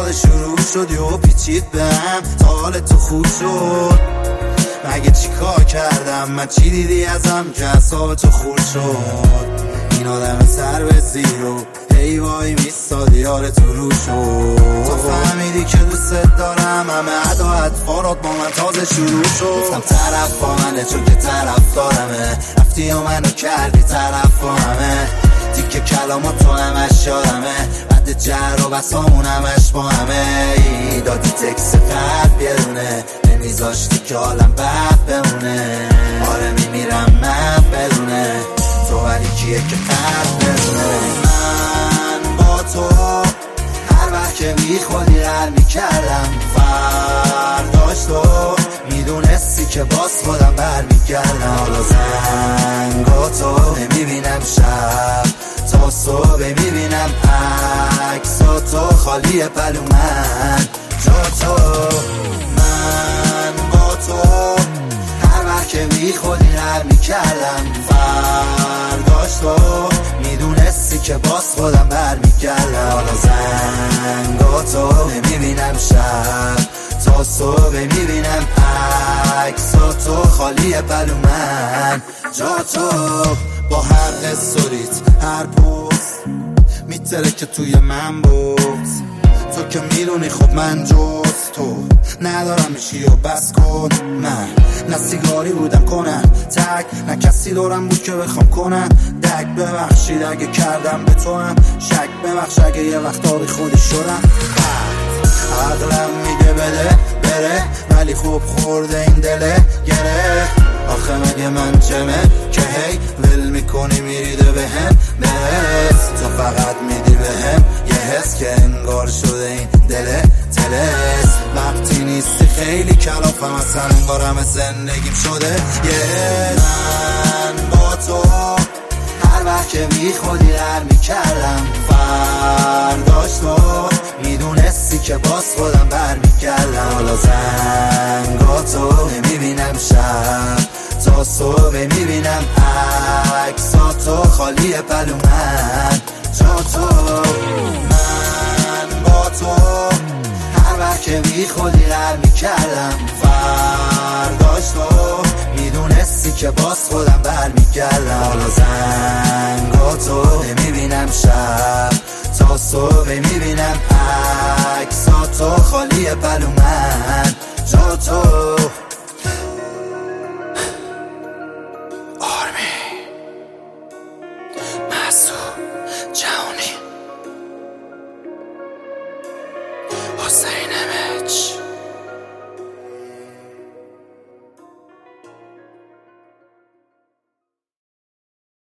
تازه شروع شدی و پیچید بهم تا حال تو خوب شد. مگه چی کار کردم من؟ چی دیدی ازم که اعصاب تو خورد شد؟ این آدم سر به زیر و هی وای میستادی یار تو رو شد. تو فهمیدی که دوست دارم، همه ادا اطفارات با من تازه شروع شد. گفتم طرف با منه چون که طرف دارمه، رفتی و منو کردی طرف با همه. دیگه کلامات تو همش یادمه، بعد جر و بسامون همش با همه. دادی تکس قلب یه دونه، نمیذاشتی که حالم بد بمونه. آره میمیرم من بدونه تو، ولی کیه که قلب بدونه. من با تو هر وقت که میخوادی رد میکردم، فرداش تو میدونستی که باز خودم برمیگردم. حالا زنگاتو نمیبینم شب تا صبح، میبینم عکساتو خالیه پلو من جا تو. من با تو هر وقت که میخوادی رد میکردم، فرداش تو میدونستی که باز خودم برمیگردم. حالا زنگاتو نمیبینم شب تا صبح، میبینم عکساتو خالیه پلو من جا تو. با هر استوریت هر پست میتره که توی من بود. تو که میدونی خب من جز تو ندارم میشی و بس کن. من نه سیگاری بودم کنن تک، نه کسی دارم بود که بخوام کنن دک. ببخشید اگه کردم به تو هم شک، ببخش اگه یه وقتا بی خودی شدم. عقلم میگه بده بره، ولی خوب خورده این دله گره. آخه مگه من چمه که هی ول میکنی میریده بهم برس. تو فقط میدی بهم یه حس که انگار شده این دله تلس. وقتی نیستی خیلی کلافم، اصلا انگار همه زندگیم شده یه. من با تو هر وقت که میخوادی رد میکردم، فرداش تو میدونستی که باز خودم برمیگردم. حالا زنگاتو نمیبینم شب تا صبح، میبینم عکساتو خالیه پلو من جا تو. من با تو هر وقت که میخوادی رد میکردم، فرداش تو میدونستی که باز خودم برمیگردم. حالا زنگاتو نمیبینم شب تا صبح، میبینم عکساتو خالیه پلو من جا تو. حسین امج